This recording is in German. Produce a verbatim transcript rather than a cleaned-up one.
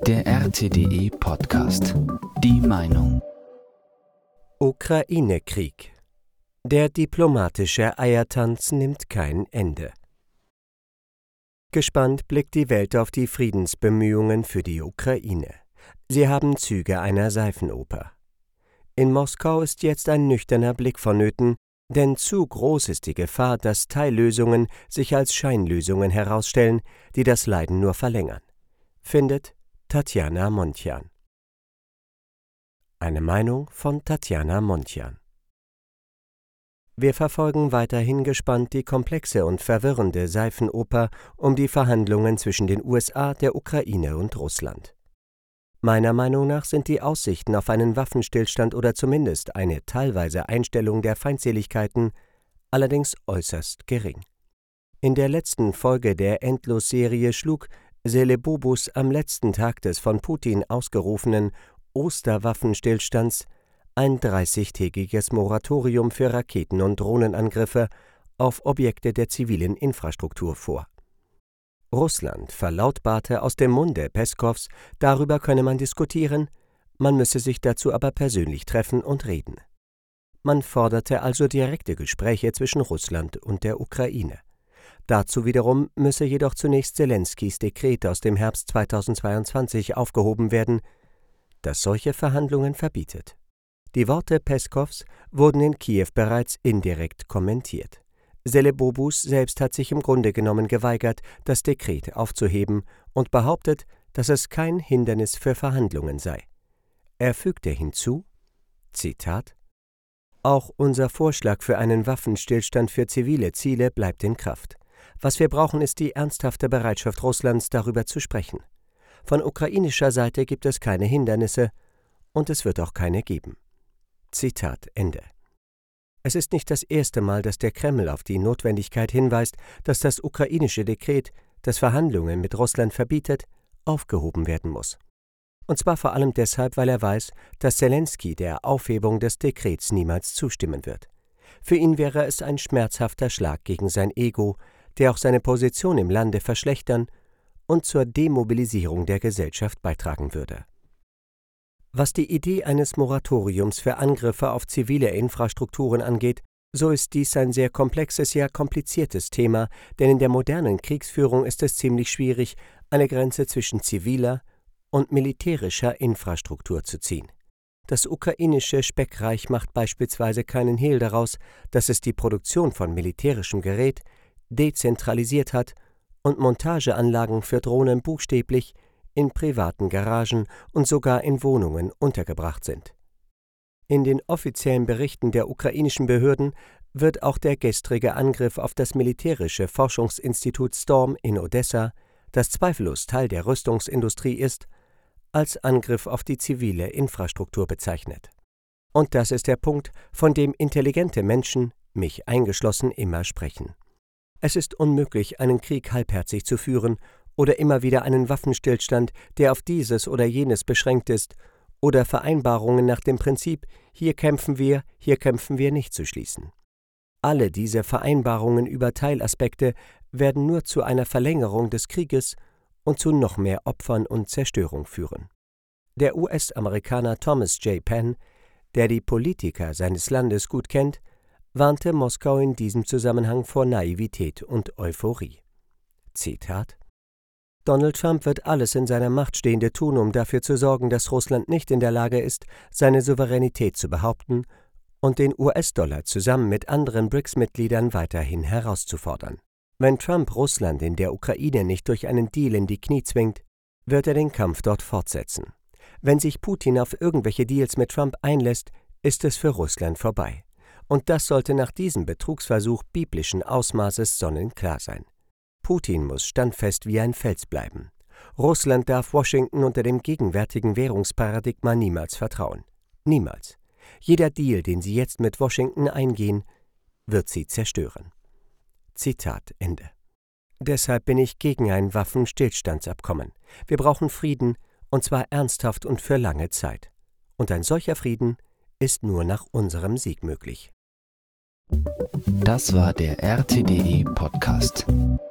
Der R T D E-Podcast. Die Meinung. Ukraine-Krieg. Der diplomatische Eiertanz nimmt kein Ende. Gespannt blickt die Welt auf die Friedensbemühungen für die Ukraine. Sie haben Züge einer Seifenoper. In Moskau ist jetzt ein nüchterner Blick vonnöten, denn zu groß ist die Gefahr, dass Teillösungen sich als Scheinlösungen herausstellen, die das Leiden nur verlängern. Findet Tatjana Montjan. Eine Meinung von Tatjana Montjan. Wir verfolgen weiterhin gespannt die komplexe und verwirrende Seifenoper um die Verhandlungen zwischen den U S A, der Ukraine und Russland. Meiner Meinung nach sind die Aussichten auf einen Waffenstillstand oder zumindest eine teilweise Einstellung der Feindseligkeiten allerdings äußerst gering. In der letzten Folge der Endlosserie schlug Zelebobus am letzten Tag des von Putin ausgerufenen Osterwaffenstillstands ein dreißigtägiges Moratorium für Raketen- und Drohnenangriffe auf Objekte der zivilen Infrastruktur vor. Russland verlautbarte aus dem Munde Peskows, darüber könne man diskutieren, man müsse sich dazu aber persönlich treffen und reden. Man forderte also direkte Gespräche zwischen Russland und der Ukraine. Dazu wiederum müsse jedoch zunächst Zelenskys Dekret aus dem Herbst zweitausendzweiundzwanzig aufgehoben werden, das solche Verhandlungen verbietet. Die Worte Peskows wurden in Kiew bereits indirekt kommentiert. Zelebobus selbst hat sich im Grunde genommen geweigert, das Dekret aufzuheben und behauptet, dass es kein Hindernis für Verhandlungen sei. Er fügte hinzu, Zitat, »Auch unser Vorschlag für einen Waffenstillstand für zivile Ziele bleibt in Kraft. Was wir brauchen, ist die ernsthafte Bereitschaft Russlands, darüber zu sprechen. Von ukrainischer Seite gibt es keine Hindernisse und es wird auch keine geben.« Zitat Ende. Es ist nicht das erste Mal, dass der Kreml auf die Notwendigkeit hinweist, dass das ukrainische Dekret, das Verhandlungen mit Russland verbietet, aufgehoben werden muss. Und zwar vor allem deshalb, weil er weiß, dass Zelensky der Aufhebung des Dekrets niemals zustimmen wird. Für ihn wäre es ein schmerzhafter Schlag gegen sein Ego, der auch seine Position im Lande verschlechtern und zur Demobilisierung der Gesellschaft beitragen würde. Was die Idee eines Moratoriums für Angriffe auf zivile Infrastrukturen angeht, so ist dies ein sehr komplexes, ja kompliziertes Thema, denn in der modernen Kriegsführung ist es ziemlich schwierig, eine Grenze zwischen ziviler und militärischer Infrastruktur zu ziehen. Das ukrainische Speckreich macht beispielsweise keinen Hehl daraus, dass es die Produktion von militärischem Gerät dezentralisiert hat und Montageanlagen für Drohnen buchstäblich in privaten Garagen und sogar in Wohnungen untergebracht sind. In den offiziellen Berichten der ukrainischen Behörden wird auch der gestrige Angriff auf das militärische Forschungsinstitut Storm in Odessa, das zweifellos Teil der Rüstungsindustrie ist, als Angriff auf die zivile Infrastruktur bezeichnet. Und das ist der Punkt, von dem intelligente Menschen, mich eingeschlossen, immer sprechen. Es ist unmöglich, einen Krieg halbherzig zu führen oder immer wieder einen Waffenstillstand, der auf dieses oder jenes beschränkt ist, oder Vereinbarungen nach dem Prinzip, hier kämpfen wir, hier kämpfen wir nicht zu schließen. Alle diese Vereinbarungen über Teilaspekte werden nur zu einer Verlängerung des Krieges und zu noch mehr Opfern und Zerstörung führen. Der U S-Amerikaner Thomas J. Penn, der die Politiker seines Landes gut kennt, warnte Moskau in diesem Zusammenhang vor Naivität und Euphorie. Zitat: Donald Trump wird alles in seiner Macht Stehende tun, um dafür zu sorgen, dass Russland nicht in der Lage ist, seine Souveränität zu behaupten und den U S-Dollar zusammen mit anderen B R I C S-Mitgliedern weiterhin herauszufordern. Wenn Trump Russland in der Ukraine nicht durch einen Deal in die Knie zwingt, wird er den Kampf dort fortsetzen. Wenn sich Putin auf irgendwelche Deals mit Trump einlässt, ist es für Russland vorbei. Und das sollte nach diesem Betrugsversuch biblischen Ausmaßes sonnenklar sein. Putin muss standfest wie ein Fels bleiben. Russland darf Washington unter dem gegenwärtigen Währungsparadigma niemals vertrauen. Niemals. Jeder Deal, den sie jetzt mit Washington eingehen, wird sie zerstören. Zitat Ende. Deshalb bin ich gegen ein Waffenstillstandsabkommen. Wir brauchen Frieden, und zwar ernsthaft und für lange Zeit. Und ein solcher Frieden ist nur nach unserem Sieg möglich. Das war der R T D E-Podcast.